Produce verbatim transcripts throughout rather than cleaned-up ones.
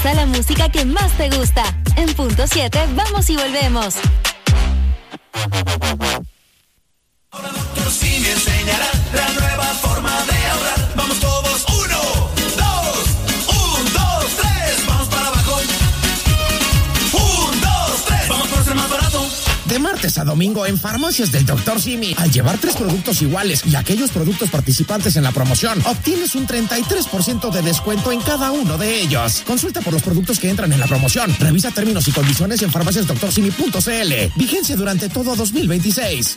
Escucha la música que más te gusta. En punto siete, vamos y volvemos. Ahora doctor Simi enseñará la nueva forma de ahorrar. Vamos todos, uno, dos, un, dos, tres, vamos para abajo. Un, dos, tres, vamos por ser más barato. De martes a domingo en Farmacias del doctor Simi, al llevar tres productos iguales y aquellos productos participantes en la promoción, obtienes un treinta y tres por ciento de descuento en cada uno de ellos. Consulta por los productos que entran en la promoción. Revisa términos y condiciones en farmacias doctor simi punto c l. Vigencia durante todo dos mil veintiséis.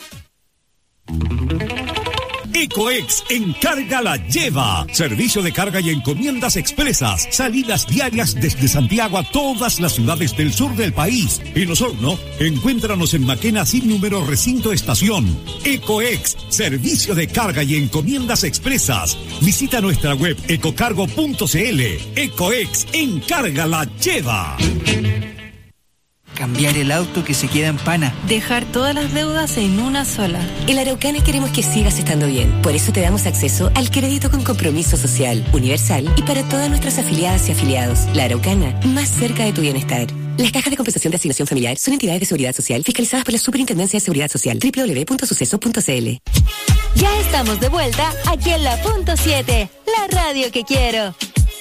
Ecoex Encarga la Lleva. Servicio de carga y encomiendas expresas. Salidas diarias desde Santiago a todas las ciudades del sur del país. En Osorno, encuéntranos en Maquena sin número recinto estación. Ecoex, servicio de carga y encomiendas expresas. Visita nuestra web ecocargo punto c l. Ecoex Encarga la Lleva. Cambiar el auto que se queda en pana. Dejar todas las deudas en una sola. En la Araucana queremos que sigas estando bien. Por eso te damos acceso al crédito con compromiso social, universal y para todas nuestras afiliadas y afiliados. La Araucana, más cerca de tu bienestar. Las cajas de compensación de asignación familiar son entidades de seguridad social fiscalizadas por la Superintendencia de Seguridad Social. doble u doble u doble u punto suceso punto c l. Ya estamos de vuelta aquí en la punto siete, la radio que quiero.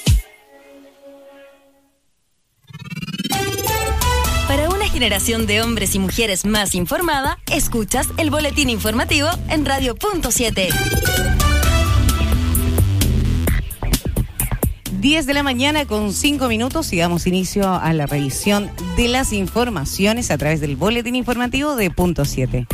Para una generación de hombres y mujeres más informada, escuchas el boletín informativo en Radio Punto siete. diez de la mañana con cinco minutos y damos inicio a la revisión de las informaciones a través del boletín informativo de Punto siete.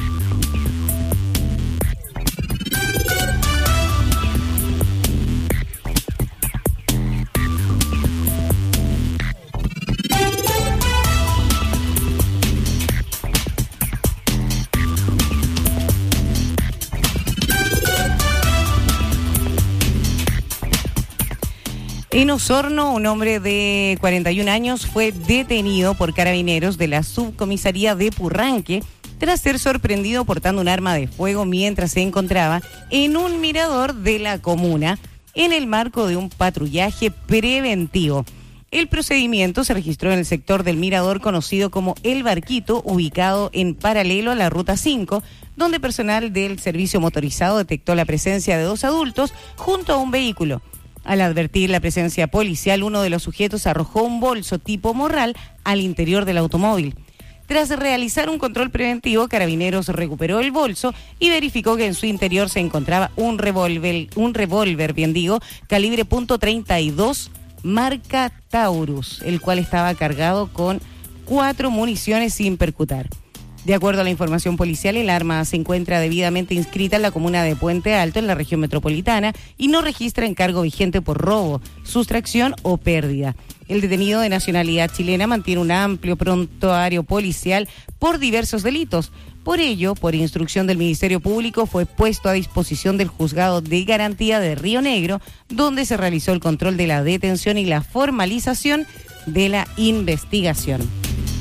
En Osorno, un hombre de cuarenta y un años fue detenido por carabineros de la subcomisaría de Purranque tras ser sorprendido portando un arma de fuego mientras se encontraba en un mirador de la comuna en el marco de un patrullaje preventivo. El procedimiento se registró en el sector del mirador conocido como El Barquito, ubicado en paralelo a la Ruta cinco, donde personal del servicio motorizado detectó la presencia de dos adultos junto a un vehículo. Al advertir la presencia policial, uno de los sujetos arrojó un bolso tipo morral al interior del automóvil. Tras realizar un control preventivo, Carabineros recuperó el bolso y verificó que en su interior se encontraba un revólver, un revólver, bien digo, calibre punto treinta y dos, marca Taurus, el cual estaba cargado con cuatro municiones sin percutar. De acuerdo a la información policial, el arma se encuentra debidamente inscrita en la comuna de Puente Alto, en la región metropolitana, y no registra encargo vigente por robo, sustracción o pérdida. El detenido de nacionalidad chilena mantiene un amplio prontuario policial por diversos delitos. Por ello, por instrucción del Ministerio Público, fue puesto a disposición del Juzgado de Garantía de Río Negro, donde se realizó el control de la detención y la formalización de la investigación.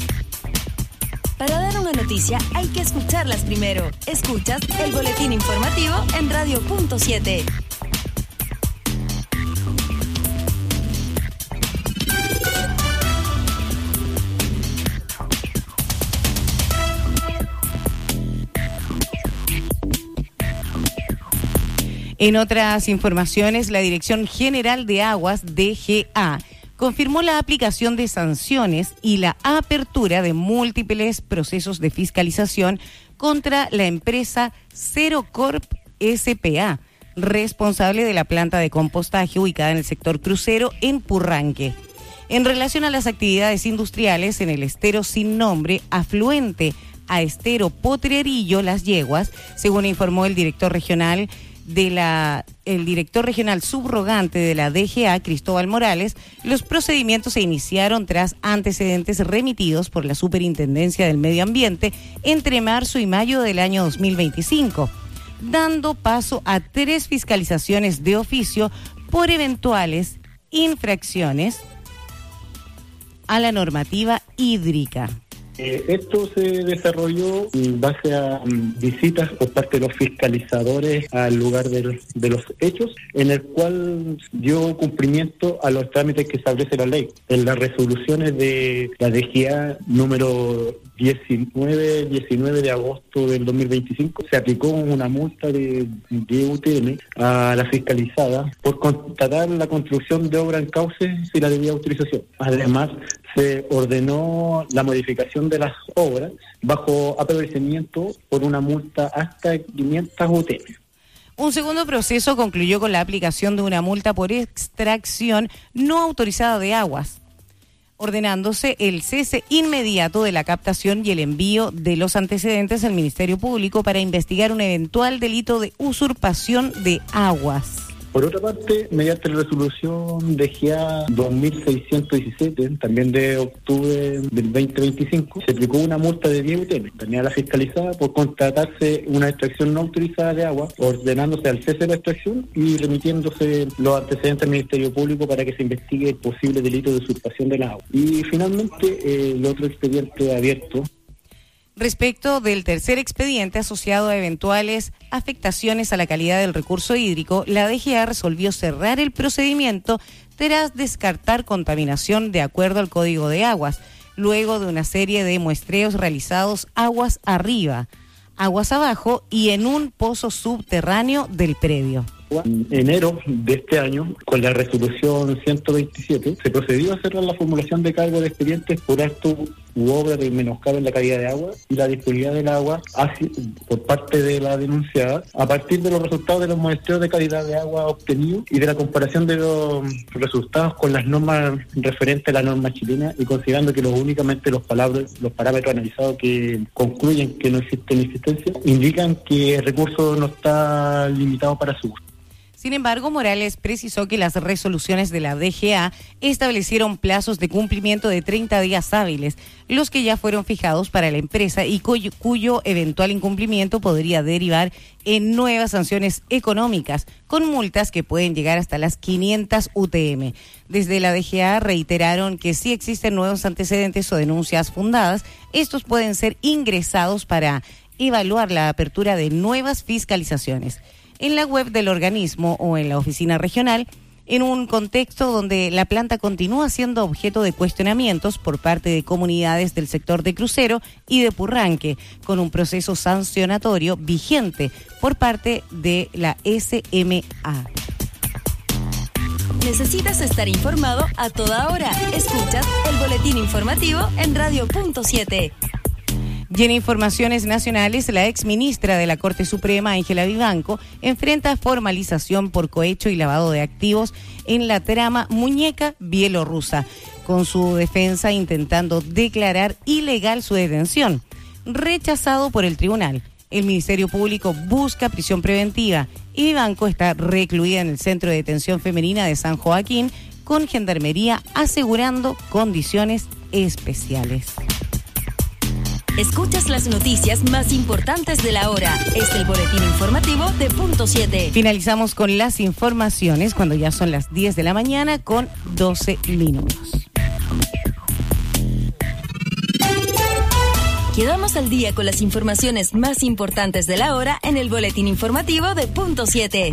Para dar una noticia hay que escucharlas primero. Escuchas el boletín informativo en Radio Punto siete. En otras informaciones, la Dirección General de Aguas, D G A, confirmó la aplicación de sanciones y la apertura de múltiples procesos de fiscalización contra la empresa Cerocorp S P A, responsable de la planta de compostaje ubicada en el sector crucero en Purranque. En relación a las actividades industriales en el estero sin nombre, afluente a estero Potrerillo Las Yeguas, según informó el director regional de la el director regional subrogante de la D G A, Cristóbal Morales, los procedimientos se iniciaron tras antecedentes remitidos por la Superintendencia del Medio Ambiente entre marzo y mayo del año dos mil veinticinco, dando paso a tres fiscalizaciones de oficio por eventuales infracciones a la normativa hídrica. Eh, esto se desarrolló en base a um, visitas por parte de los fiscalizadores al lugar del, de los hechos, en el cual dio cumplimiento a los trámites que establece la ley. En las resoluciones de la D G A número diecinueve, diecinueve de agosto del dos mil veinticinco, se aplicó una multa de, de U T M a la fiscalizada por constatar la construcción de obra en cauce sin la debida autorización. Además, se ordenó la modificación de las obras bajo apercibimiento por una multa hasta quinientas U T M. Un segundo proceso concluyó con la aplicación de una multa por extracción no autorizada de aguas, ordenándose el cese inmediato de la captación y el envío de los antecedentes al Ministerio Público para investigar un eventual delito de usurpación de aguas. Por otra parte, mediante la resolución D G A dos mil seiscientos diecisiete, también de octubre del veinte veinticinco, se aplicó una multa de diez U T M, también a la fiscalizada, por constatarse una extracción no autorizada de agua, ordenándose al cese de la extracción y remitiéndose los antecedentes al Ministerio Público para que se investigue el posible delito de usurpación del agua. Y finalmente, eh, el otro expediente abierto. Respecto del tercer expediente asociado a eventuales afectaciones a la calidad del recurso hídrico, la D G A resolvió cerrar el procedimiento tras descartar contaminación de acuerdo al Código de Aguas, luego de una serie de muestreos realizados aguas arriba, aguas abajo y en un pozo subterráneo del predio. En enero de este año, con la resolución ciento veintisiete, se procedió a cerrar la formulación de cargo de expedientes por acto u obra de menoscabo en la calidad de agua y la disponibilidad del agua hacia, por parte de la denunciada, a partir de los resultados de los muestreos de calidad de agua obtenidos y de la comparación de los resultados con las normas referentes a la norma chilena, y considerando que los, únicamente los, palabras, los parámetros analizados que concluyen que no existe inexistencia, indican que el recurso no está limitado para su uso. Sin embargo, Morales precisó que las resoluciones de la D G A establecieron plazos de cumplimiento de treinta días hábiles, los que ya fueron fijados para la empresa y cuyo, cuyo eventual incumplimiento podría derivar en nuevas sanciones económicas, con multas que pueden llegar hasta las quinientas U T M. Desde la D G A reiteraron que si existen nuevos antecedentes o denuncias fundadas, estos pueden ser ingresados para evaluar la apertura de nuevas fiscalizaciones. En la web del organismo o en la oficina regional, en un contexto donde la planta continúa siendo objeto de cuestionamientos por parte de comunidades del sector de Crucero y de Purranque, con un proceso sancionatorio vigente por parte de la S M A. ¿Necesitas estar informado a toda hora? Escuchas el boletín informativo en Radio Punto siete. Y en informaciones nacionales, la exministra de la Corte Suprema, Ángela Vivanco, enfrenta formalización por cohecho y lavado de activos en la trama Muñeca bielorrusa, con su defensa intentando declarar ilegal su detención. Rechazado por el tribunal, el Ministerio Público busca prisión preventiva y Vivanco está recluida en el Centro de Detención Femenina de San Joaquín con Gendarmería asegurando condiciones especiales. Escuchas las noticias más importantes de la hora. Es el boletín informativo de Punto siete. Finalizamos con las informaciones cuando ya son las diez de la mañana con doce minutos. Quedamos al día con las informaciones más importantes de la hora en el boletín informativo de Punto siete.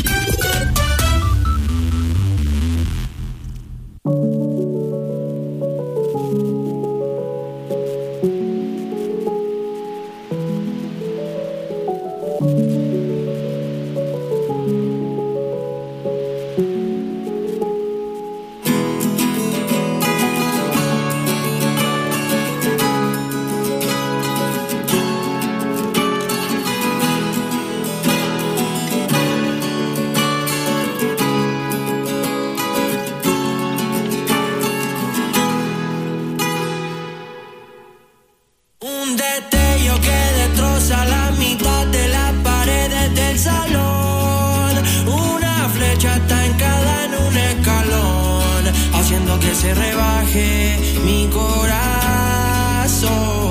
Se rebaje mi corazón.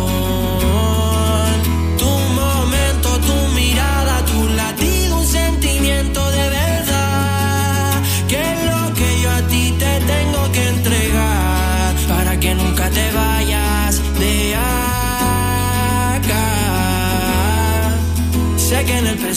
Tu momento, tu mirada, tu latido, un sentimiento de verdad, que es lo que yo a ti te tengo que entregar para que nunca te vayas de ahí.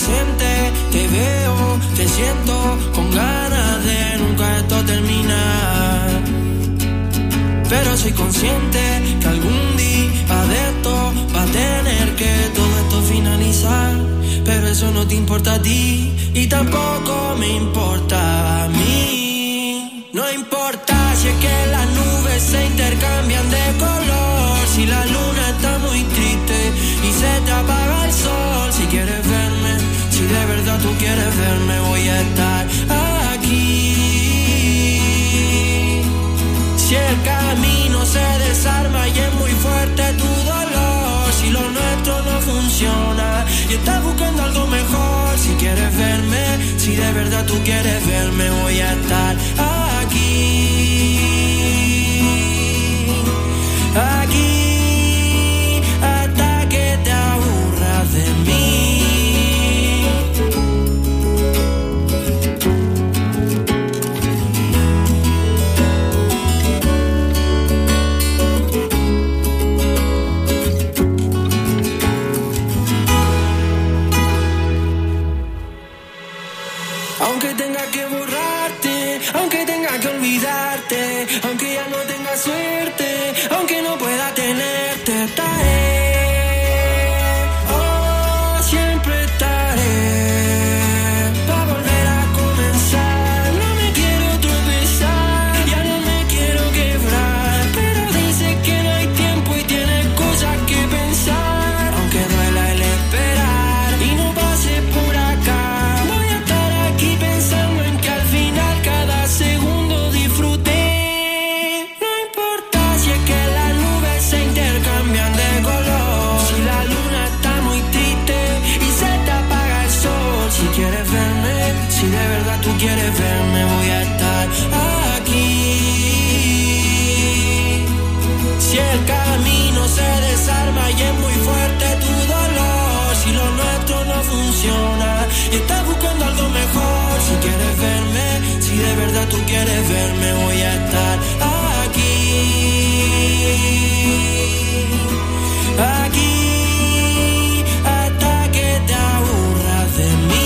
presente, te veo, te siento con ganas de nunca esto terminar. Pero soy consciente que algún día de esto va a tener que todo esto finalizar. Pero eso no te importa a ti y tampoco me importa a mí. No importa si es que las nubes se intercambian de color, si la luna está muy triste y se te apaga el sol. Si quieres verme, si de verdad tú quieres verme, voy a estar aquí. Si el camino se desarma y es muy fuerte tu dolor, si lo nuestro no funciona y estás buscando algo mejor, si quieres verme, si de verdad tú quieres verme, voy a estar aquí, aquí, hasta que te aburras de mí. Aunque tenga que borrarte, aunque tenga que olvidarte, aunque ya no tenga suerte, aunque no pueda tenerte, estaré, oh, siempre estaré, para volver a comenzar. No me quiero tropezar, ya no me quiero quebrar, pero dice que no hay tiempo y tienes cosas que pensar, aunque duela el esperar y no pase por acá. Pensando en que al final cada segundo disfruté. No importa si es que las nubes se intercambian de color, si la luna está muy triste y se te apaga el sol. Si quieres verme, si de verdad tú quieres verme, voy a estar aquí. Si el camino se desarma y es muy fuerte tu dolor, si lo nuestro no funciona y estás buscando algo mejor, si quieres verme, si de verdad tú quieres verme, voy a estar aquí, aquí, hasta que te aburras de mí.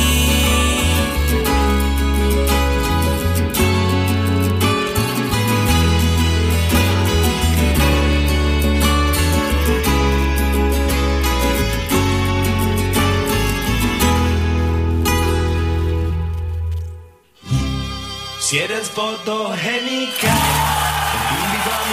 Si eres fotogénica, invito a mi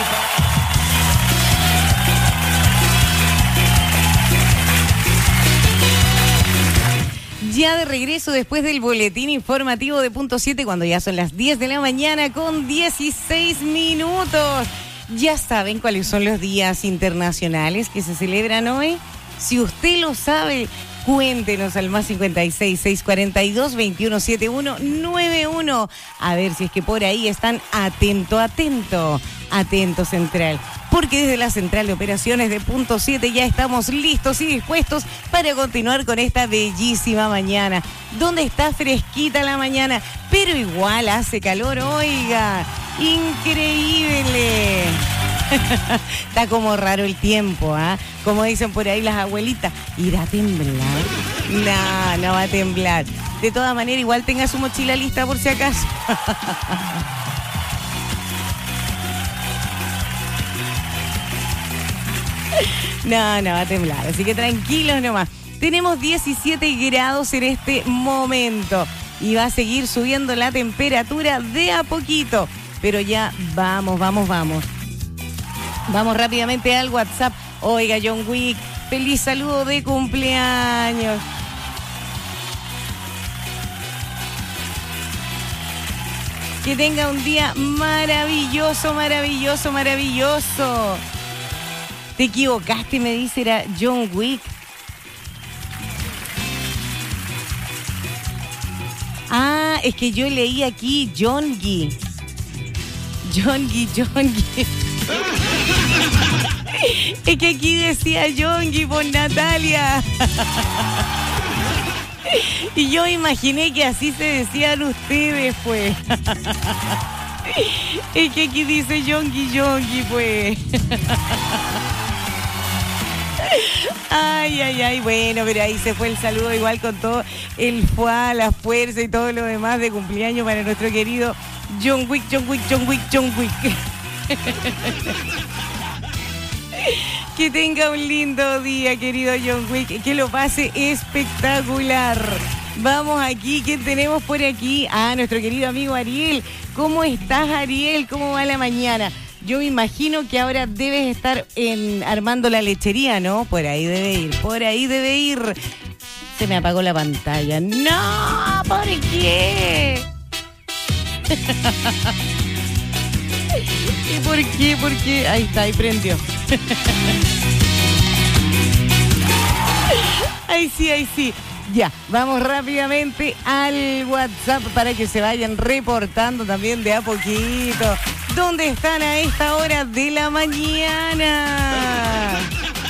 pa- Ya de regreso después del boletín informativo de Punto siete, cuando ya son las diez de la mañana con dieciséis minutos. Ya saben cuáles son los días internacionales que se celebran hoy. Si usted lo sabe, cuéntenos al más cincuenta y seis, seiscientos cuarenta y dos, veintiuno setenta y uno noventa y uno. A ver si es que por ahí están atento, atento, atento central. Porque desde la central de operaciones de Punto siete ya estamos listos y dispuestos para continuar con esta bellísima mañana, donde está fresquita la mañana, pero igual hace calor, oiga, increíble. Está como raro el tiempo, ¿ah? ¿eh? Como dicen por ahí las abuelitas, ¿irá a temblar? No, no va a temblar. De todas maneras, igual tenga su mochila lista por si acaso. No, no va a temblar, así que tranquilos nomás. Tenemos diecisiete grados en este momento y va a seguir subiendo la temperatura de a poquito. Pero ya vamos, vamos, vamos. Vamos rápidamente al WhatsApp. Oiga, John Wick, feliz saludo de cumpleaños. Que tenga un día maravilloso, maravilloso, maravilloso. Te equivocaste, me dice, era John Wick. Ah, es que yo leí aquí John Gui. John Gui, John Gui. Es que aquí decía John Gui por Natalia. Y yo imaginé que así se decían ustedes, pues. Es que aquí dice John Gui, John Gui, pues. Ay, ay, ay, bueno, pero ahí se fue el saludo igual con todo el fuá, la fuerza y todo lo demás de cumpleaños para nuestro querido John Wick, John Wick, John Wick, John Wick. Que tenga un lindo día, querido John Wick, que lo pase espectacular. Vamos aquí, ¿quién tenemos por aquí? Ah, nuestro querido amigo Ariel. ¿Cómo estás, Ariel? ¿Cómo va la mañana? Yo me imagino que ahora debes estar en, armando la lechería, ¿no? Por ahí debe ir, por ahí debe ir. Se me apagó la pantalla. ¡No! ¿Por qué? ¿Y por qué? ¿Por qué? Ahí está, ahí prendió. Ahí sí, ahí sí. Ya, vamos rápidamente al WhatsApp para que se vayan reportando también de a poquito. ¿Dónde están a esta hora de la mañana?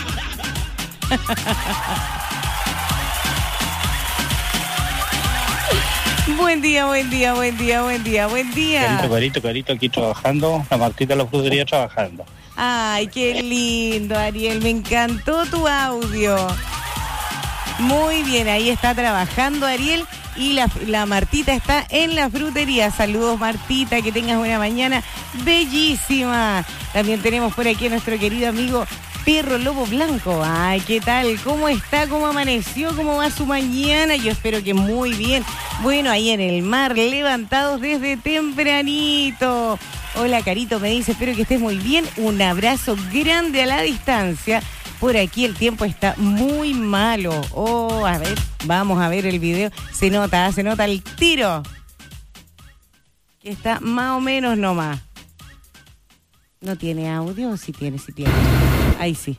Buen día, buen día, buen día, buen día, buen día. Carito, carito, aquí trabajando. La Martita de la frutería trabajando. Ay, qué lindo, Ariel. Me encantó tu audio. Muy bien, ahí está trabajando Ariel y la, la Martita está en la frutería. Saludos, Martita, que tengas una mañana bellísima. También tenemos por aquí a nuestro querido amigo Perro Lobo Blanco. Ay, ¿qué tal? ¿Cómo está? ¿Cómo amaneció? ¿Cómo va su mañana? Yo espero que muy bien. Bueno, ahí en el mar, levantados desde tempranito. Hola, Carito, me dice, espero que estés muy bien. Un abrazo grande a la distancia. Por aquí el tiempo está muy malo. Oh, a ver, vamos a ver el video. Se nota, se nota el tiro. Que está más o menos nomás. ¿No tiene audio? Sí tiene, sí tiene. Ahí sí.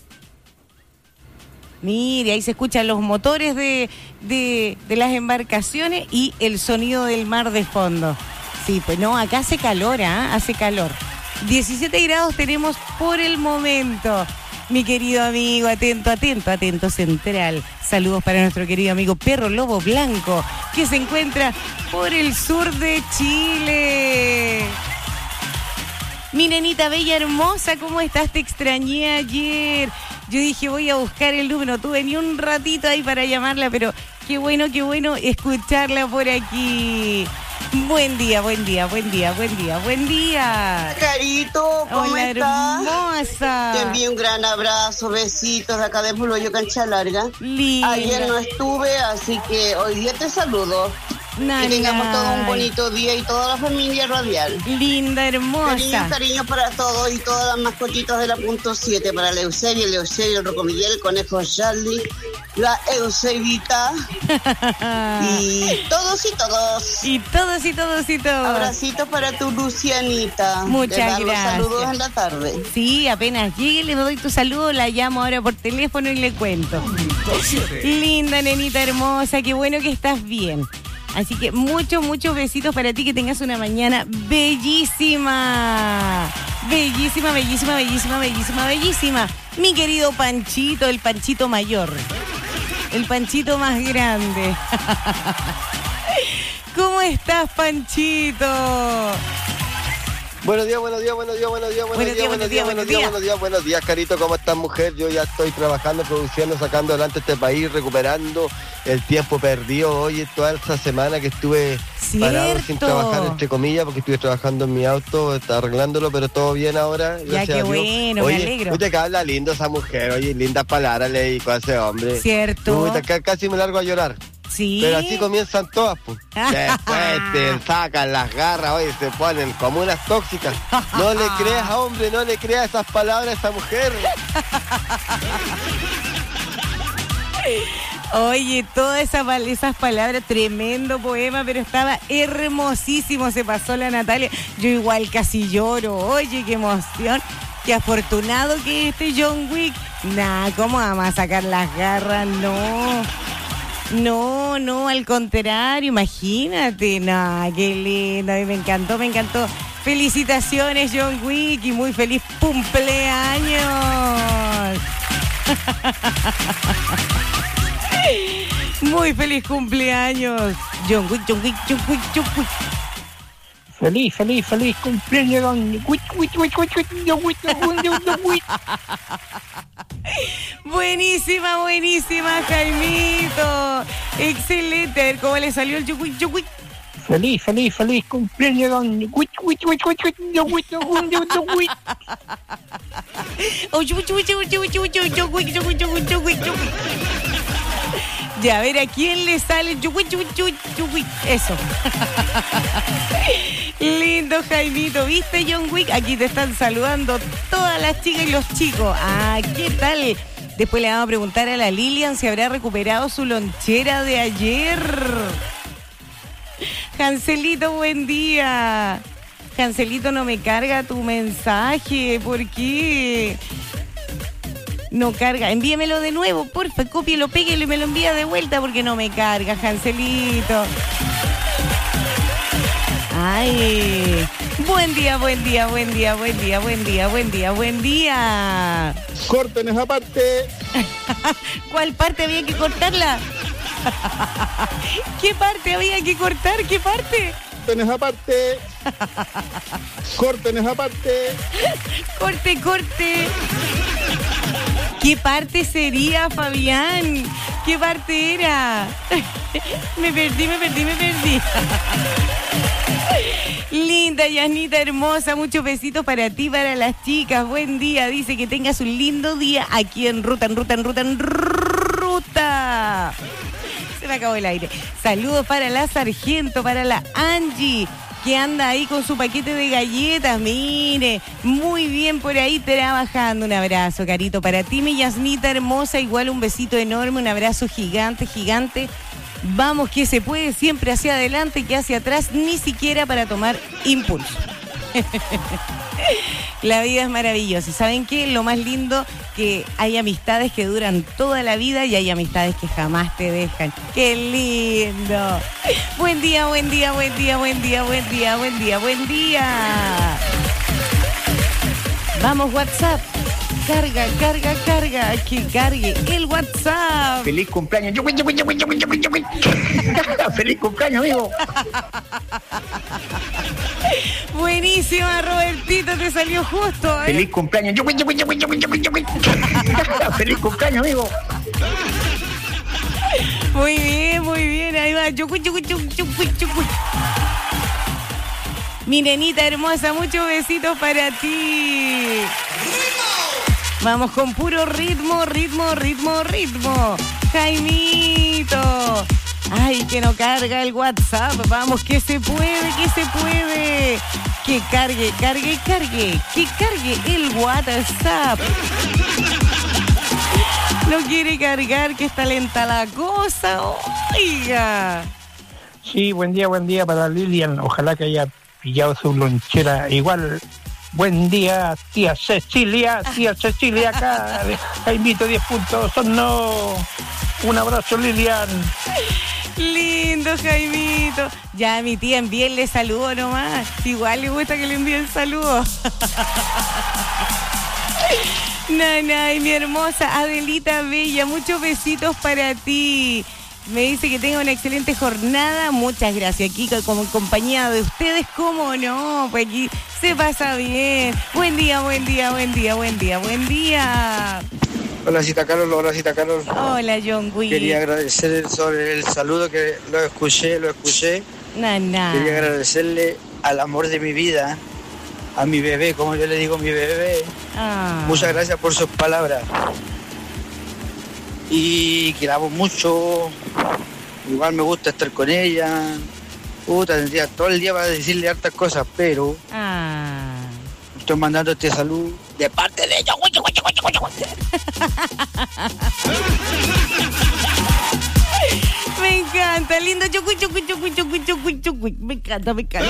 Mire, ahí se escuchan los motores de, de, de las embarcaciones y el sonido del mar de fondo. Sí, pues no, acá hace calor, ¿ah? ¿eh? Hace calor. diecisiete grados tenemos por el momento. Mi querido amigo, atento, atento, atento central. Saludos para nuestro querido amigo Perro Lobo Blanco, que se encuentra por el sur de Chile. Mi nenita bella, hermosa, ¿cómo estás? Te extrañé ayer. Yo dije, voy a buscar el número. No tuve ni un ratito ahí para llamarla, pero qué bueno, qué bueno escucharla por aquí. Buen día, buen día, buen día, buen día, buen día. Carito, ¿cómo Hola, estás? Hermosa. Te envío un gran abrazo, besitos de acá de Puloyo, Cancha Larga. Linda. Ayer no estuve, así que hoy día te saludo. Nani, que tengamos todo un nani. bonito día y toda la familia radial. Linda, hermosa. Cariños, cariños para todos y todas las mascotitas de la punto siete. Para la Eusebia, el Eusebio, el Rocco Miguel, el Conejo Charlie, la Eusebita. Y todos y todos. Y todos y todos y todos. Abracitos para tu Lucianita. Muchas Te mando gracias. saludos en la tarde. Sí, apenas llegue, le doy tu saludo, la llamo ahora por teléfono y le cuento. Linda, nenita hermosa, qué bueno que estás bien. Así que muchos, muchos besitos para ti, que tengas una mañana bellísima. Bellísima, bellísima, bellísima, bellísima, bellísima. Mi querido Panchito, el Panchito mayor. El Panchito más grande. ¿Cómo estás, Panchito? Buenos días, buenos días, buenos días, buenos días, buenos días, buenos días, buenos días, buenos días, buenos días, Carito, ¿cómo estás, mujer? Yo ya estoy trabajando, produciendo, sacando adelante este país, recuperando el tiempo perdido. Oye, toda esta semana que estuve parado sin trabajar, entre comillas, porque estuve trabajando en mi auto, estaba arreglándolo, pero todo bien ahora. Ya, qué bueno, oye, me alegro. Oye, que habla lindo esa mujer, oye, lindas palabras le dijo a ese hombre. Cierto. Uy, c- casi me largo a llorar. Sí. Pero así comienzan todas, pues. Después te sacan las garras, oye, se ponen como unas tóxicas. No le creas, hombre, no le creas esas palabras a esa mujer. Oye, todas esa, esas palabras, tremendo poema, pero estaba hermosísimo, se pasó la Natalia. Yo igual casi lloro, oye, qué emoción. Qué afortunado que este John Wick. Nah, ¿cómo vamos a sacar las garras? No. No, no, al contrario, imagínate. No, qué lindo, a mí me encantó, me encantó. Felicitaciones, John Wick, y muy feliz cumpleaños. Muy feliz cumpleaños, John Wick, John Wick, John Wick, John Wick. Feliz, feliz, feliz cumpleaños, John Wick, Wick, Wick, Wick, Wick, John Wick, John Wick, John Wick. Buenísima, buenísima, Jaimito. Excelente. A ver cómo le salió el chucuy, chucuy. Feliz, feliz, feliz cumpleaños, don Chucuy, Chucuy, Chucuy, Chucuy, Chucuy, Chucuy, Chucuy. Oh, chucuy, chucuy, chucuy, chucuy, chucuy, chucuy, chucuy, chucuy, chucuy, chucuy. Ya, a ver a quién le sale el chucuy, chucuy, chucuy, chucuy. Eso. Lindo, Jaimito. ¿Viste, John Wick? Aquí te están saludando todas las chicas y los chicos. Ah, ¿qué tal? Después le vamos a preguntar a la Lilian si habrá recuperado su lonchera de ayer. Cancelito, buen día. Cancelito, no me carga tu mensaje. ¿Por qué? No carga. Envíamelo de nuevo, porfa. Cópielo, péguelo y me lo envía de vuelta porque no me carga, Cancelito. Ay. Buen día, buen día, buen día, buen día, buen día, buen día, buen día. Corten esa parte. ¿Cuál parte había que cortarla? ¿Qué parte había que cortar? ¿Qué parte? Corten esa parte. Corten esa parte. Corte, corte. ¿Qué parte sería, Fabián? ¿Qué parte era? Me perdí, me perdí, me perdí. Linda, Yanita hermosa, muchos besitos para ti, para las chicas. Buen día, dice que tengas un lindo día aquí en Ruta, en Ruta, en Ruta, en Ruta. Se me acabó el aire. Saludos para la Sargento, para la Angie, que anda ahí con su paquete de galletas. Mire, muy bien por ahí trabajando. Un abrazo, Carito, para ti, mi Yasnita hermosa. Igual un besito enorme, un abrazo gigante, gigante. Vamos, que se puede, siempre hacia adelante, que hacia atrás, ni siquiera para tomar impulso. La vida es maravillosa. ¿Saben qué? Lo más lindo, que hay amistades que duran toda la vida y hay amistades que jamás te dejan. ¡Qué lindo! Buen día, buen día, buen día, buen día, buen día, buen día, buen día. Vamos, WhatsApp. Carga, carga, carga, que cargue el WhatsApp. Feliz cumpleaños. Feliz cumpleaños, amigo. Buenísima, Robertito, te salió justo, ¿eh? Feliz cumpleaños. Feliz cumpleaños, amigo. Muy bien, muy bien, ahí va. Chucuy, chucuy, chucuy, chucuy, chucuy. Mi nenita hermosa, muchos besitos para ti. Vamos con puro ritmo, ritmo, ritmo, ritmo. Jaimito. Ay, que no carga el WhatsApp. Vamos, que se puede, que se puede. Que cargue, cargue, cargue. Que cargue el WhatsApp. No quiere cargar, que está lenta la cosa. Oiga. Sí, buen día, buen día para Lilian. Ojalá que haya pillado su lonchera. Igual, buen día, tía Cecilia. Tía Cecilia acá. Jaimito diez puntos. No. Un abrazo, Lilian. Lindo, Jaimito. Ya mi tía envíenle saludo nomás. Igual le gusta que le envíen saludo. Nanay, mi hermosa Adelita Bella, muchos besitos para ti. Me dice que tenga una excelente jornada. Muchas gracias. Aquí como compañía de ustedes, ¿cómo no? Pues aquí se pasa bien. Buen día, buen día, buen día, buen día, buen día. Hola, Cita Carol, hola, Cita Carol. Hola, John Wick. Quería agradecer sobre el saludo que lo escuché, lo escuché. Nana. Quería agradecerle al amor de mi vida, a mi bebé, como yo le digo, mi bebé. Ah. Muchas gracias por sus palabras. Y que la amo mucho. Igual me gusta estar con ella. Puta, tendría todo el día para decirle hartas cosas, pero ah. estoy mandando este saludo de parte de ella. Me encanta, lindo. Chucuy, chucuy, chucuy, chucuy, chucuy, chucuy. Me encanta, me encanta.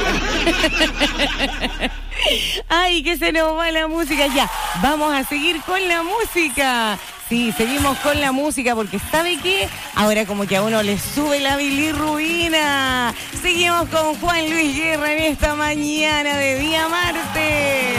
Ay, que se nos va la música. Ya, vamos a seguir con la música. Sí, seguimos con la música porque ¿sabe qué? Ahora como que a uno le sube la bilirrubina. Seguimos con Juan Luis Guerra en esta mañana de día martes.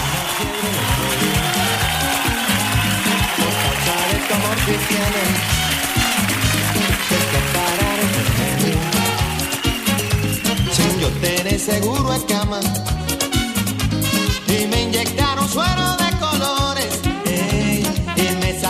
Sin yo tener seguro en cama y me inyectaron suero de colores, ey, y me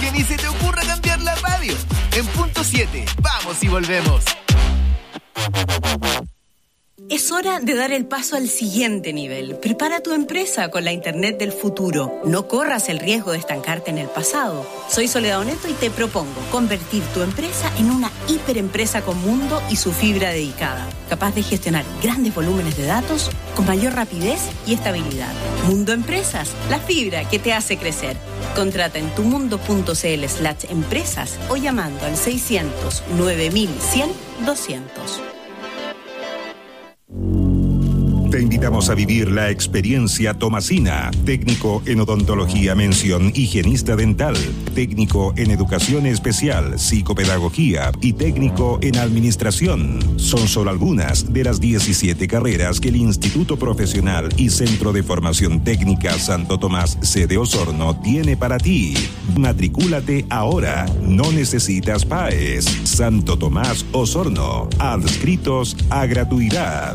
que ni se te ocurra cambiar la radio. En punto siete, vamos y volvemos. Es hora de dar el paso al siguiente nivel. Prepara tu empresa con la Internet del futuro. No corras el riesgo de estancarte en el pasado. Soy Soledad Oneto y te propongo convertir tu empresa en una hiperempresa con mundo y su fibra dedicada, capaz de gestionar grandes volúmenes de datos con mayor rapidez y estabilidad. Mundo Empresas, la fibra que te hace crecer. Contrata en tumundo.cl slash empresas o llamando al seiscientos nueve mil cien doscientos. Te invitamos a vivir la experiencia Tomasina, técnico en odontología mención higienista dental, técnico en educación especial, psicopedagogía y técnico en administración. Son solo algunas de las diecisiete carreras que el Instituto Profesional y Centro de Formación Técnica Santo Tomás sede Osorno tiene para ti. Matricúlate ahora, no necesitas P A E S. Santo Tomás Osorno, adscritos a gratuidad.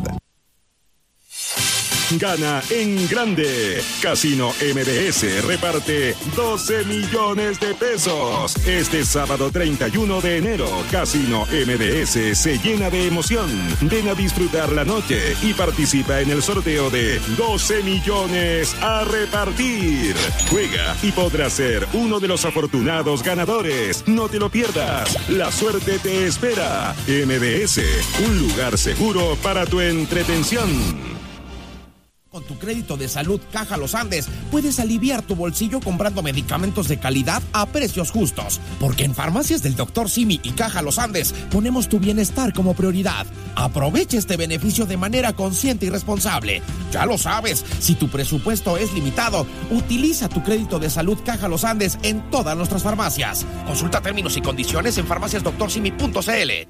Gana en grande. Casino M B S reparte doce millones de pesos. Este sábado treinta y uno de enero, Casino M B S se llena de emoción. Ven a disfrutar la noche y participa en el sorteo de doce millones a repartir. Juega y podrás ser uno de los afortunados ganadores. No te lo pierdas. La suerte te espera. M B S, un lugar seguro para tu entretención. Con tu crédito de salud Caja Los Andes puedes aliviar tu bolsillo comprando medicamentos de calidad a precios justos. Porque en Farmacias del doctor Simi y Caja Los Andes ponemos tu bienestar como prioridad. Aprovecha este beneficio de manera consciente y responsable. Ya lo sabes, si tu presupuesto es limitado, utiliza tu crédito de salud Caja Los Andes en todas nuestras farmacias. Consulta términos y condiciones en farmacias doctor simi punto c l.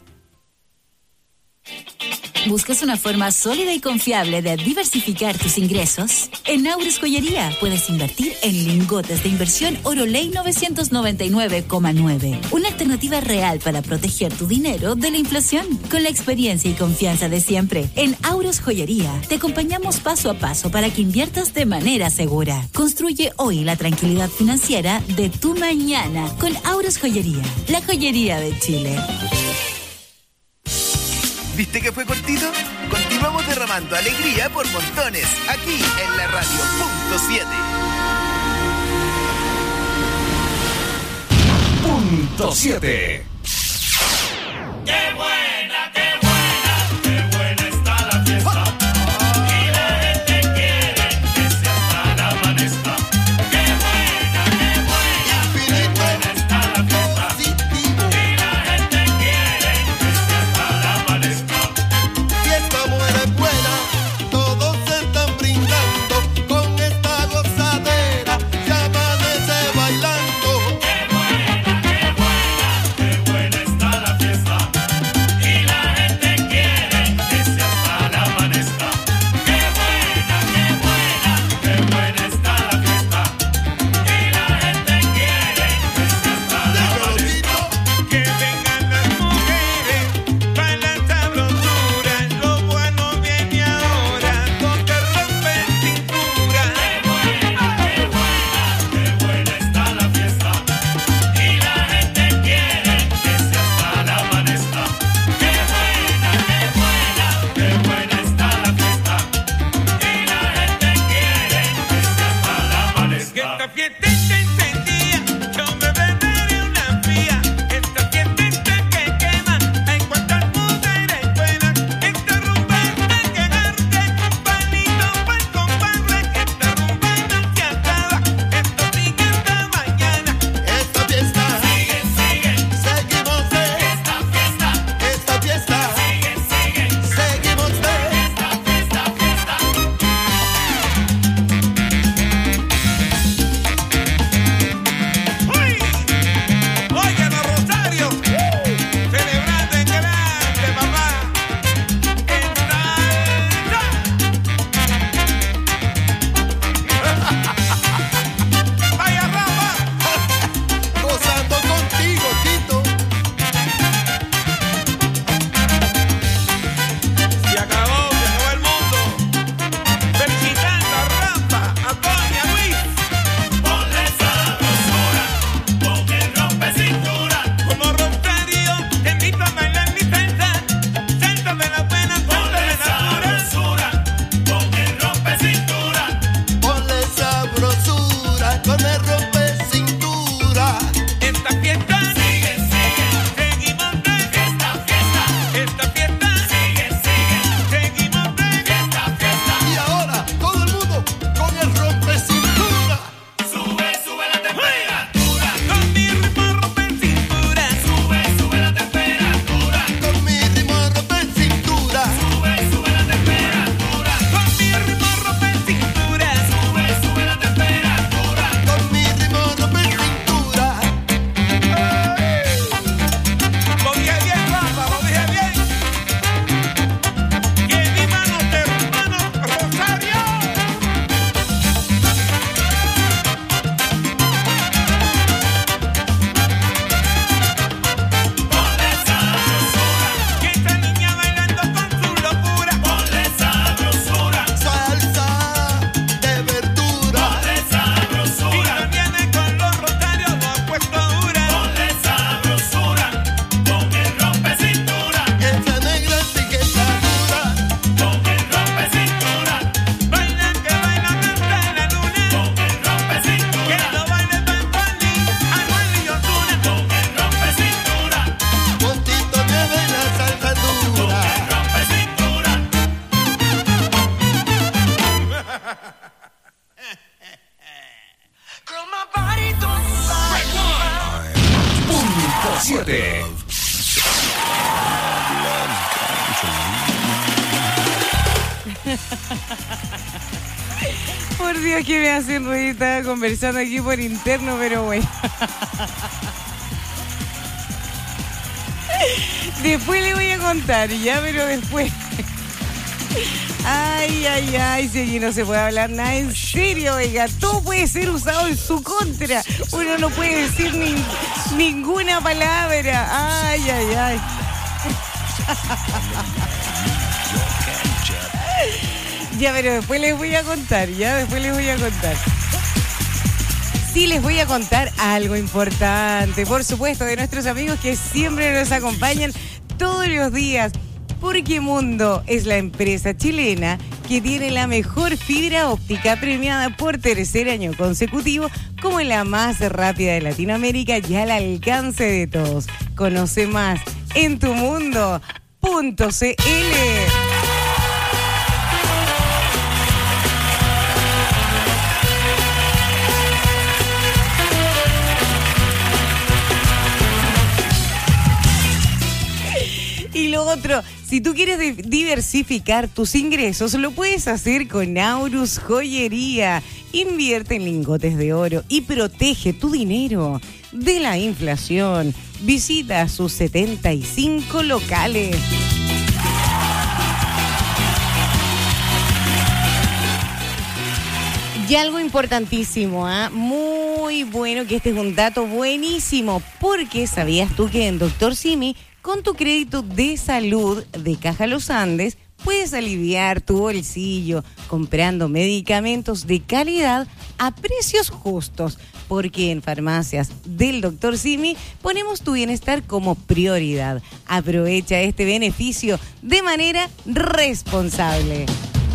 ¿Buscas una forma sólida y confiable de diversificar tus ingresos? En Aures Joyería puedes invertir en lingotes de inversión Oroley novecientos noventa y nueve coma nueve. Una alternativa real para proteger tu dinero de la inflación. Con la experiencia y confianza de siempre, en Aures Joyería te acompañamos paso a paso para que inviertas de manera segura. Construye hoy la tranquilidad financiera de tu mañana con Aures Joyería, la joyería de Chile. ¿Viste que fue cortito? Continuamos derramando alegría por montones, aquí en la radio punto siete. Punto siete. ¡Qué buena, qué buena! ¡Qué buena está la fiesta! Y la gente quiere que se hasta el amanezca. ¡Qué buena, qué buena! ¡Qué buena está la fiesta! Y la gente quiere que se hasta el amanezca. Fiesta buena es buena, todos se están brindando con esta gozadera, se amanece bailando. ¡Qué buena, qué buena! ¡Qué con el rompe cintura. Esta fiesta sigue, sigue, seguimos de fiesta, fiesta. Esta fiesta sigue, sigue, seguimos de fiesta, fiesta. Y ahora todo el mundo con el rompe cintura. Sube, sube la temperatura. Con mi ritmo rompe cintura. Sube, sube la temperatura. Con mi ritmo rompe cintura. Sube, sube la temperatura. Con mi ritmo rompe cintura. Sube, sube la temperatura. Con mi ritmo rompe cintura. Lo dije bien, Rafa, lo dije bien. Que viva nuestro hermano Rosario. Ponle sabrosura. Que esta niña bailando con su locura. Ponle sabrosura. Salsa de verdura. Ponle sabrosura. Y no viene con los rosarios, lo ha puesto dura. Ponle sabrosura. Con el rompe cintura. Esa negra sí que está dura. Con el rompe cintura. Baila que baila hasta la luna. Con el rompe cintura. Que lo baile Pampali, Anuel y Ozuna. Con el rompe cintura. Montito nieve y la salsa Con dura. el rompe cintura. Girl, my body don't lie. Punto siete. Por Dios que me hacen reír, estaba conversando aquí por interno, pero bueno. Después le voy a contar, ya, pero después. Ay, ay, ay, si aquí no se puede hablar nada en serio, oiga, todo puede ser usado en su contra. Uno no puede decir ni, ninguna palabra. Ay, ay, ay. Ya, pero después les voy a contar, ya, después les voy a contar. Sí, les voy a contar algo importante, por supuesto, de nuestros amigos que siempre nos acompañan todos los días. Porque Mundo es la empresa chilena que tiene la mejor fibra óptica premiada por tercer año consecutivo como la más rápida de Latinoamérica y al alcance de todos. Conoce más en tumundo punto c l. Y lo otro, si tú quieres di- diversificar tus ingresos, lo puedes hacer con Aurus Joyería. Invierte en lingotes de oro y protege tu dinero de la inflación. Visita sus setenta y cinco locales. Y algo importantísimo, ¿ah? Muy bueno, que este es un dato buenísimo, porque ¿sabías tú que en Doctor Simi, con tu crédito de salud de Caja Los Andes, puedes aliviar tu bolsillo comprando medicamentos de calidad a precios justos? Porque en farmacias del Doctor Simi ponemos tu bienestar como prioridad. Aprovecha este beneficio de manera responsable.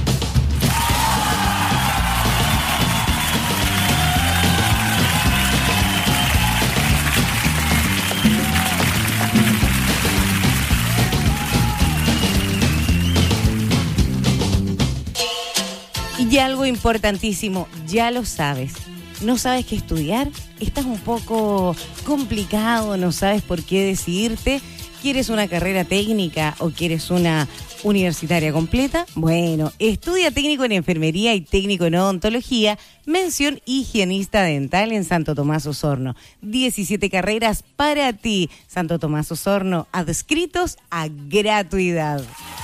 Y algo importantísimo, ya lo sabes. ¿No sabes qué estudiar? ¿Estás un poco complicado? ¿No sabes por qué decidirte? ¿Quieres una carrera técnica o quieres una universitaria completa? Bueno, estudia técnico en enfermería y técnico en odontología, mención higienista dental en Santo Tomás Osorno. diecisiete carreras para ti. Santo Tomás Osorno, adscritos a gratuidad.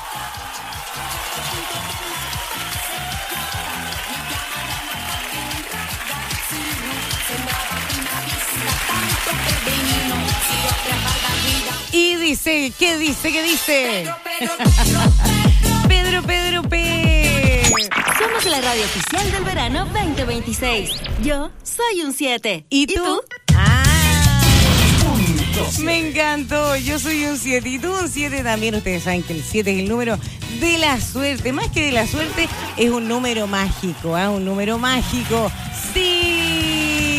Y dice, ¿qué dice? ¿Qué dice? Pedro, Pedro, P. Somos la radio oficial del verano veinte veintiséis. Yo soy un siete. ¿Y tú? ¿Y tú? Ah, me encantó. Yo soy un siete. ¿Y tú un siete también? Ustedes saben que el siete es el número de la suerte. Más que de la suerte, es un número mágico, ¿eh? Un número mágico. ¡Sí!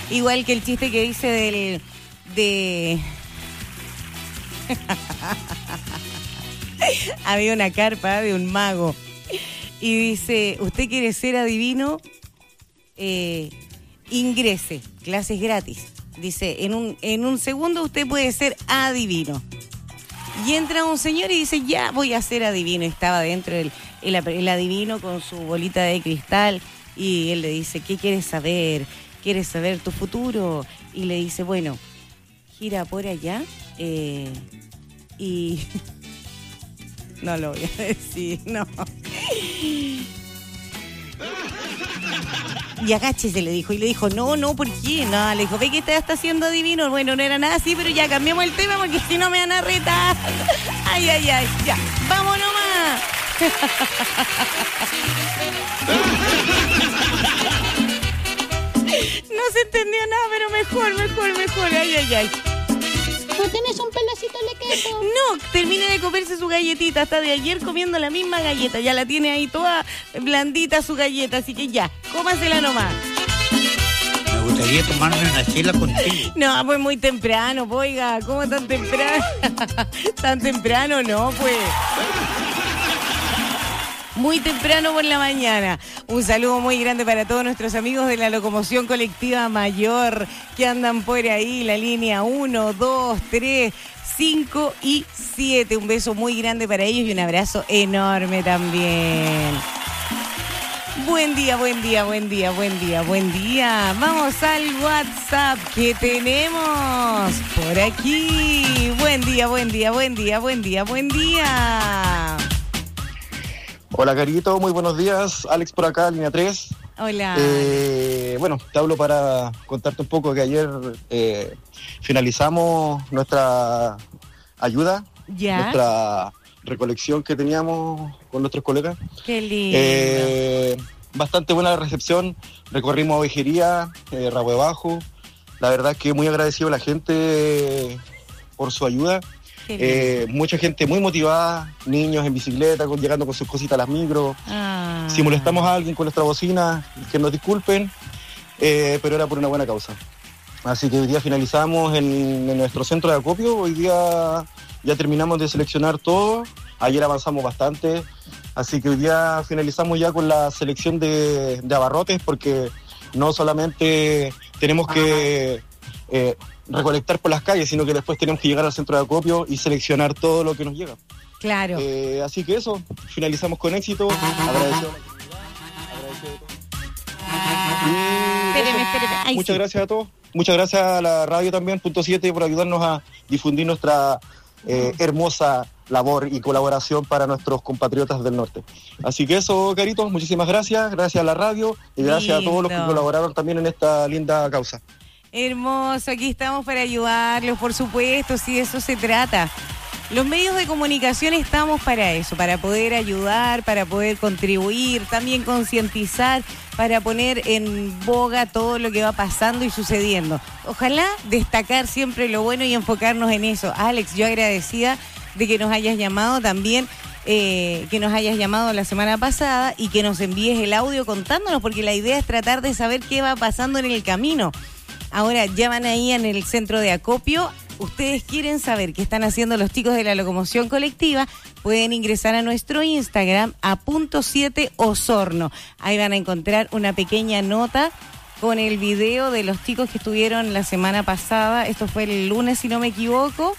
Igual que el chiste que dice del... de... Había una carpa de un mago y dice, ¿usted quiere ser adivino? Eh, ingrese, clases gratis. Dice, en un, en un segundo usted puede ser adivino. Y entra un señor y dice, ya voy a ser adivino. Estaba dentro el, el, el adivino con su bolita de cristal y él le dice, ¿qué quieres saber? ¿Quieres saber tu futuro? Y le dice, bueno, gira por allá eh, y... No lo voy a decir, no. Y agáchese, le dijo. Y le dijo, no, no, ¿por qué? No, le dijo, ve que está haciendo adivino. Bueno, no era nada así, pero ya cambiamos el tema porque si no me van a retar. Ay, ay, ay, ya. ¡Vamos nomás! No se entendió nada, pero mejor, mejor, mejor. Ay, ay, ay. ¿No tienes un pedacito de queso? No, termine de comerse su galletita. Hasta de ayer comiendo la misma galleta. Ya la tiene ahí toda blandita su galleta. Así que ya, cómasela nomás. Me gustaría tomarme una chela contigo. No, pues muy temprano, oiga. ¿Cómo tan temprano? Tan temprano no, pues. Muy temprano por la mañana. Un saludo muy grande para todos nuestros amigos de la locomoción colectiva mayor que andan por ahí, la línea uno, dos, tres, cinco y siete. Un beso muy grande para ellos y un abrazo enorme también. Buen día, buen día, buen día, buen día, buen día. Vamos al WhatsApp que tenemos por aquí. Buen día, buen día, buen día, buen día, buen día. Hola, Carito, muy buenos días. Alex por acá, línea tres. Hola. Eh, bueno, te hablo para contarte un poco que ayer eh, finalizamos nuestra ayuda, ¿Ya? nuestra recolección que teníamos con nuestros colegas. Qué lindo. Eh, bastante buena la recepción. Recorrimos Ovejería, eh, Rabo de Bajo. La verdad es que muy agradecido a la gente por su ayuda. Eh, mucha gente muy motivada, niños en bicicleta, con, llegando con sus cositas a las micros. Ah. Si molestamos a alguien con nuestra bocina, que nos disculpen, eh, pero era por una buena causa. Así que hoy día finalizamos en, en nuestro centro de acopio. Hoy día ya terminamos de seleccionar todo. Ayer avanzamos bastante. Así que hoy día finalizamos ya con la selección de, de abarrotes, porque no solamente tenemos que... Eh, recolectar por las calles, sino que después tenemos que llegar al centro de acopio y seleccionar todo lo que nos llega. Claro. Eh, así que eso, finalizamos con éxito. Agradecido a la Espéreme, espéreme. Ay, Muchas sí. gracias a todos. Muchas gracias a la radio también, punto siete, por ayudarnos a difundir nuestra eh, hermosa labor y colaboración para nuestros compatriotas del norte. Así que eso, Caritos, muchísimas gracias. Gracias a la radio y gracias Lindo. a todos los que colaboraron también en esta linda causa. Hermoso, aquí estamos para ayudarlos, por supuesto, si de eso se trata. Los medios de comunicación estamos para eso, para poder ayudar, para poder contribuir, también concientizar, para poner en boga todo lo que va pasando y sucediendo. Ojalá destacar siempre lo bueno y enfocarnos en eso. Alex, yo agradecida de que nos hayas llamado también, eh, que nos hayas llamado la semana pasada y que nos envíes el audio contándonos, porque la idea es tratar de saber qué va pasando en el camino. Ahora, ya van ahí en el centro de acopio. Ustedes quieren saber qué están haciendo los chicos de la locomoción colectiva, pueden ingresar a nuestro Instagram, a punto siete Osorno. Ahí van a encontrar una pequeña nota con el video de los chicos que estuvieron la semana pasada. Esto fue el lunes, si no me equivoco.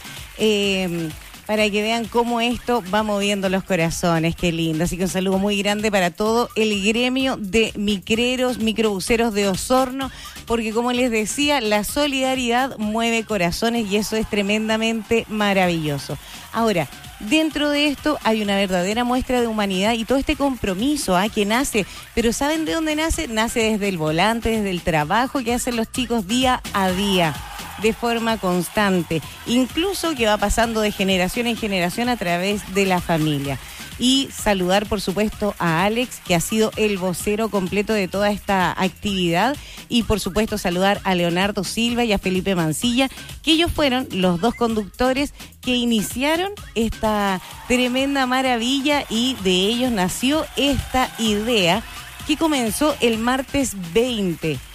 Eh... para que vean cómo esto va moviendo los corazones. Qué lindo. Así que un saludo muy grande para todo el gremio de micreros, microbuseros de Osorno, porque como les decía, la solidaridad mueve corazones y eso es tremendamente maravilloso. Ahora, dentro de esto hay una verdadera muestra de humanidad y todo este compromiso ¿eh? que nace, pero ¿saben de dónde nace? Nace desde el volante, desde el trabajo que hacen los chicos día a día, de forma constante, incluso que va pasando de generación en generación a través de la familia. Y saludar, por supuesto, a Alex, que ha sido el vocero completo de toda esta actividad, y por supuesto saludar a Leonardo Silva y a Felipe Mancilla, que ellos fueron los dos conductores que iniciaron esta tremenda maravilla, y de ellos nació esta idea que comenzó el martes veinte.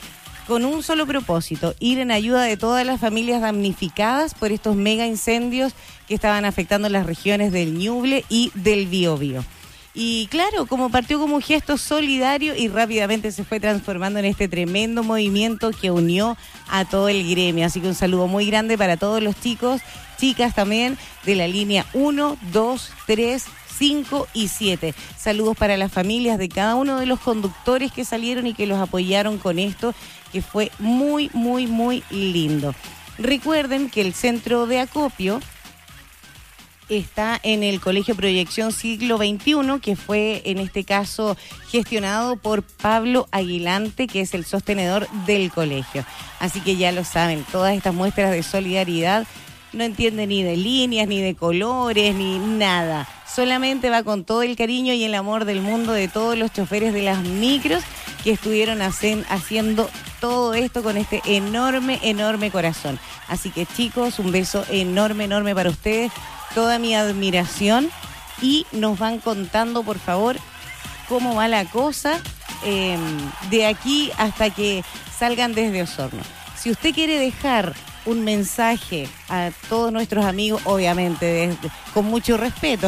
con un solo propósito, ir en ayuda de todas las familias damnificadas por estos mega incendios que estaban afectando las regiones del Ñuble y del Biobío. Y claro, como partió como un gesto solidario y rápidamente se fue transformando en este tremendo movimiento que unió a todo el gremio. Así que un saludo muy grande para todos los chicos, chicas también, de la línea uno, dos, tres, cinco y siete. Saludos para las familias de cada uno de los conductores que salieron y que los apoyaron con esto, que fue muy, muy, muy lindo. Recuerden que el centro de acopio está en el Colegio Proyección Siglo veintiuno, que fue en este caso gestionado por Pablo Aguilante, que es el sostenedor del colegio. Así que ya lo saben, todas estas muestras de solidaridad no entiende ni de líneas, ni de colores, ni nada. Solamente va con todo el cariño y el amor del mundo de todos los choferes de las micros que estuvieron hacen, haciendo todo esto con este enorme, enorme corazón. Así que chicos, un beso enorme, enorme para ustedes. Toda mi admiración y nos van contando, por favor, cómo va la cosa eh, de aquí hasta que salgan desde Osorno. Si usted quiere dejar un mensaje a todos nuestros amigos, obviamente desde, con mucho respeto.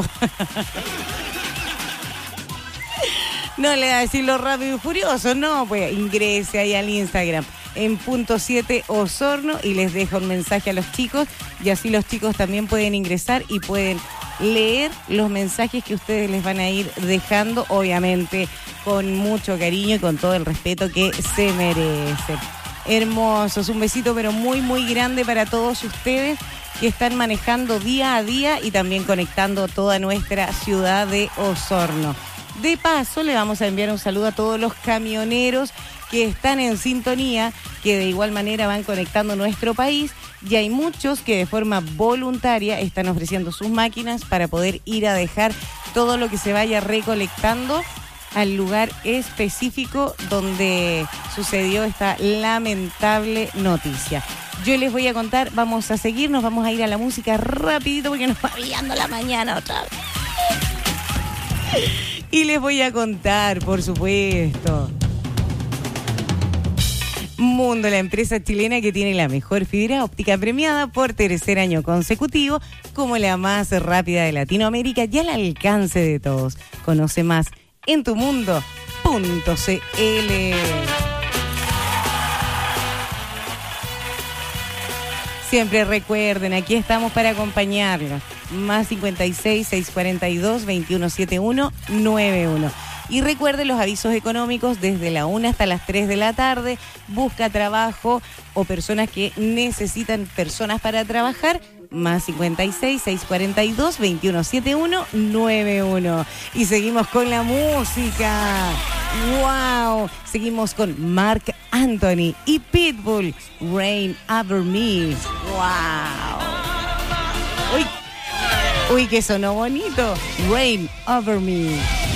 No le va a decir lo rápido y furioso, no, pues ingrese ahí al Instagram en punto siete Osorno y les deja un mensaje a los chicos y así los chicos también pueden ingresar y pueden leer los mensajes que ustedes les van a ir dejando, obviamente con mucho cariño y con todo el respeto que se merecen. Hermosos, un besito pero muy muy grande para todos ustedes que están manejando día a día y también conectando toda nuestra ciudad de Osorno. De paso, le vamos a enviar un saludo a todos los camioneros que están en sintonía, que de igual manera van conectando nuestro país, y hay muchos que de forma voluntaria están ofreciendo sus máquinas para poder ir a dejar todo lo que se vaya recolectando al lugar específico donde sucedió esta lamentable noticia. Yo les voy a contar, vamos a seguir, nos vamos a ir a la música rapidito porque nos va guiando la mañana otra vez. Y les voy a contar, por supuesto. Mundo, la empresa chilena que tiene la mejor fibra óptica premiada por tercer año consecutivo como la más rápida de Latinoamérica y al alcance de todos. Conoce más en tu mundo punto c l. Siempre recuerden, aquí estamos para acompañarlos. Más cincuenta y seis, seiscientos cuarenta y dos, veintiuno setenta y uno, noventa y uno. Y recuerden los avisos económicos desde la una hasta las tres de la tarde. Busca trabajo o personas que necesitan personas para trabajar. Más cincuenta y seis, seiscientos cuarenta y dos, veintiuno setenta y uno, noventa y uno. Y seguimos con la música. ¡Wow! Seguimos con Marc Anthony y Pitbull. Rain Over Me. ¡Wow! ¡Uy! ¡Uy, que sonó bonito! Rain Over Me.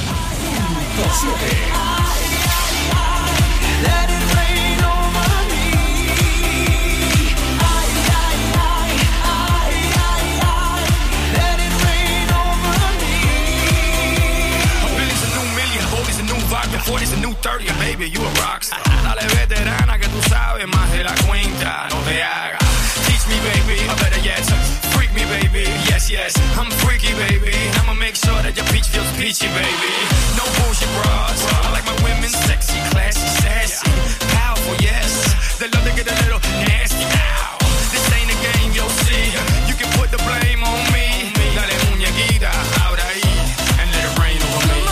forty's a new thirty, baby, you a rockstar. Dale veterana que tú sabes más de la cuenta, no te hagas. Teach me, baby, or better yet, freak me, baby, yes, yes. I'm freaky, baby, I'ma make sure that your peach feels peachy, baby. No bullshit bras, I like my women sexy, classy, sassy, powerful, yes. They love to get a little nasty, ow. This ain't a game, you'll see. You can put the blame on me. Dale muñequita, ahora ahí, and let it rain over me.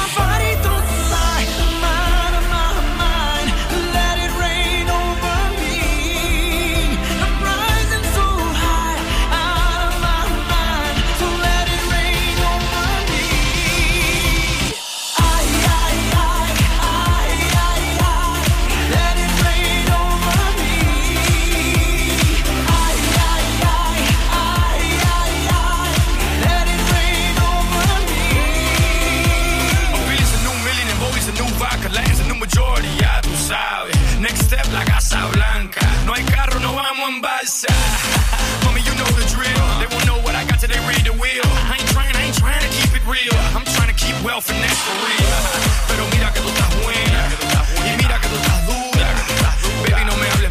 Next step, la Casa Blanca. No hay carro, no vamos en balsa. Mommy, you know the drill. They won't know what I got till they read the wheel. I ain't trying, I ain't trying to keep it real. I'm trying to keep wealth and that's for real. Pero mira que tú estás buena. Y mira que tú estás dura. Baby, no me hables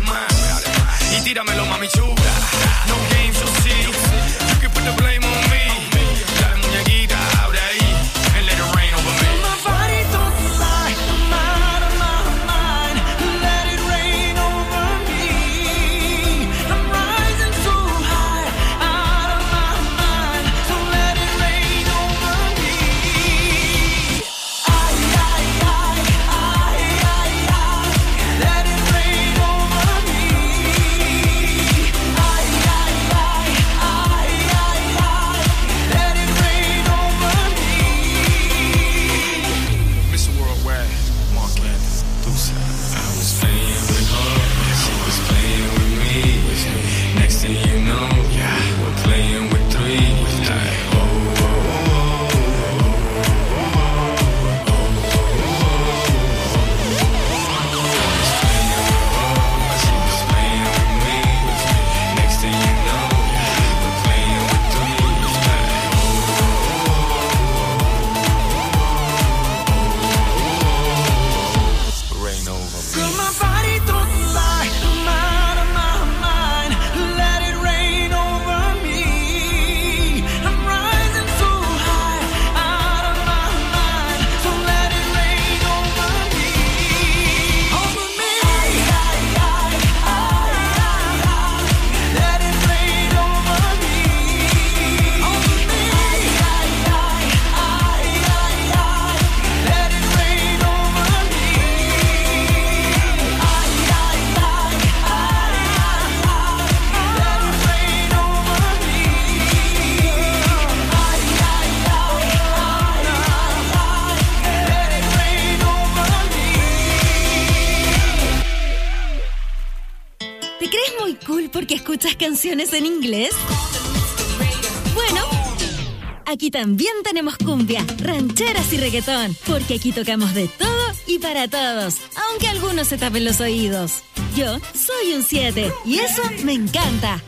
¿Te crees muy cool porque escuchas canciones en inglés? Bueno, aquí también tenemos cumbia, rancheras y reggaetón, porque aquí tocamos de todo y para todos, aunque algunos se tapen los oídos. Yo soy un siete y eso me encanta.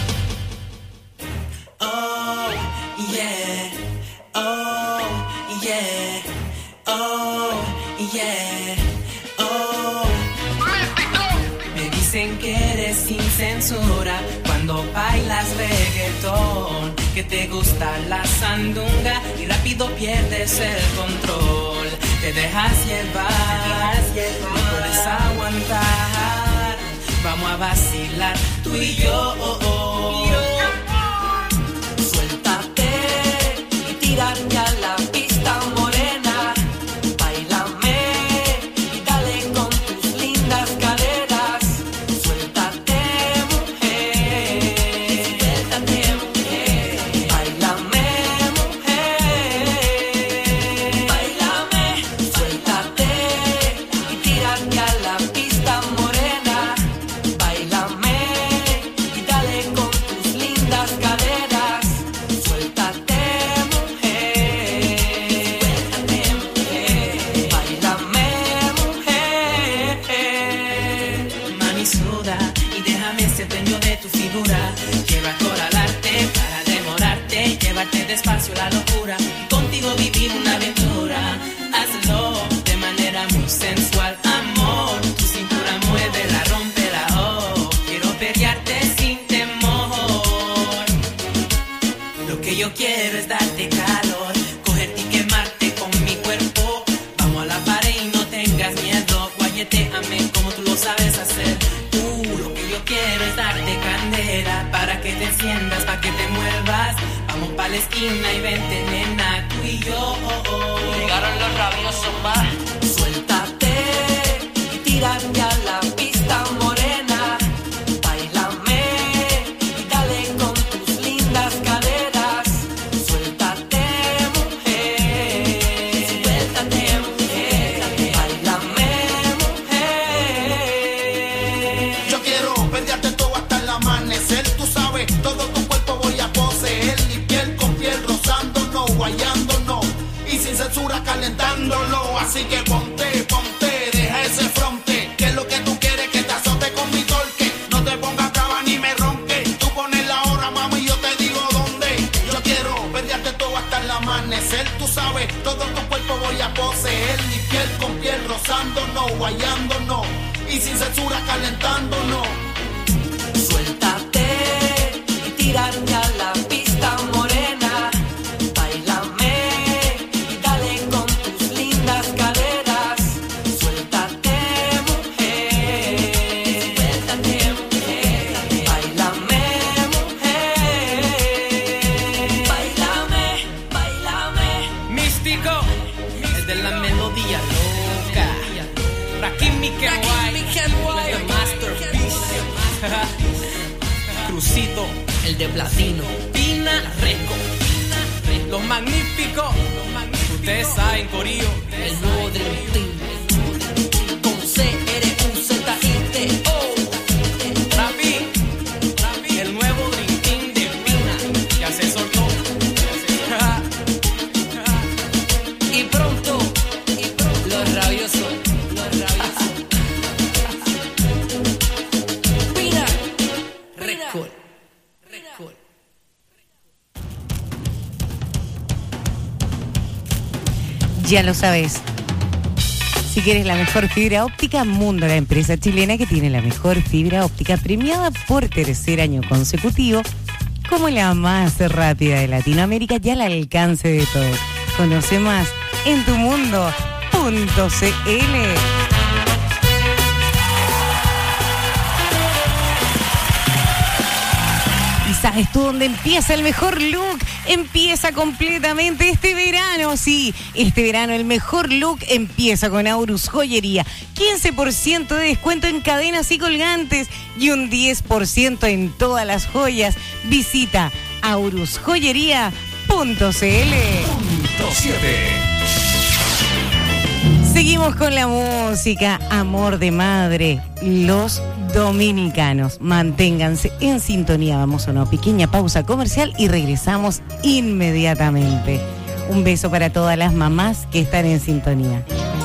Oh, yeah, oh, yeah, oh, yeah, oh. Me dicen que eres sin censura cuando bailas reggaetón, que te gusta la sandunga y rápido pierdes el control. Te dejas llevar, no puedes aguantar. Vamos a vacilar tú y yo. Suéltate y tírate a la pista morena. Báilame y dale con tus lindas caderas. Suéltate, mujer. Suéltate, mujer. Báilame, mujer. Báilame. Suéltate y tírate a la pista morena. Báilame y dale con tus lindas caderas. Suéltate, mujer. Suéltate, mujer. Báilame, mujer. Mami, suda y déjame ser dueño de tu figura. Quiero acorralarte para demorarte, llevarte despacio a la locura y contigo vivir una aventura. Hazlo de manera muy sensual, amor. Tu cintura muévela, rómpela, oh. Quiero pelearte sin temor. Lo que yo quiero es darte calor, cogerte y quemarte con mi cuerpo. Vamos a la pared y no tengas miedo. Guayetéame como tú lo sabes hacer. Uh, lo que yo quiero es darte candela para que te enciendas, para que te muevas. Vamos pa' la esquina y vente, nena, tú y yo. Llegaron los rabiosos más. Suéltate y tírate a la pista morena. Báilame y dale con tus lindas caderas. Suéltate, mujer. Suéltate, mujer. Báilame, mujer. Yo quiero pelearte todo hasta el amanecer, tú sabes, todo tu cuerpo voy a poseer, y piel con piel rozándonos, guayándonos, y sin censura calentándolo, así que ponte, ponte, deja ese fronte, que es lo que tú quieres, que te azote con mi torque, no te pongas brava ni me ronque, tú pones la hora, mami, y yo te digo dónde, yo quiero pelearte todo hasta el amanecer, tú sabes, todo tu cuerpo voy a poseer, y piel con piel rozándonos, guayándonos, y sin censura calentándonos. Suéltate y tírate a la pista morena. Báilame y dale con tus lindas caderas. Suéltate, mujer. Suéltate, mujer. Báilame, mujer. Báilame, báilame. Místico, el de la melodía loca. Rakim Mikel White, el masterpiece. Crucito, el de platino. Pina Reco, los magníficos. Ustedes saben, corillo, el nuevo Dream Team. Con C, R, U, Z, I, T, O. Rapi, el nuevo Dream Team de Pina. Ya se soltó. Y pronto, los rabiosos. Los rabiosos. Pina Record. Record. Ya lo sabes. Si quieres la mejor fibra óptica, Mundo, la empresa chilena que tiene la mejor fibra óptica premiada por tercer año consecutivo como la más rápida de Latinoamérica y al alcance de todos. Conoce más en tumundo punto c l. ¿Y sabes tú dónde empieza el mejor look? Empieza completamente este verano, sí. Este verano el mejor look empieza con Aurus Joyería. quince por ciento de descuento en cadenas y colgantes y un diez por ciento en todas las joyas. Visita aurus joyería punto c l. Punto siete. Seguimos con la música. Amor de madre, Los dominicanos. Manténganse en sintonía. Vamos a una pequeña pausa comercial y regresamos inmediatamente. Un beso para todas las mamás que están en sintonía.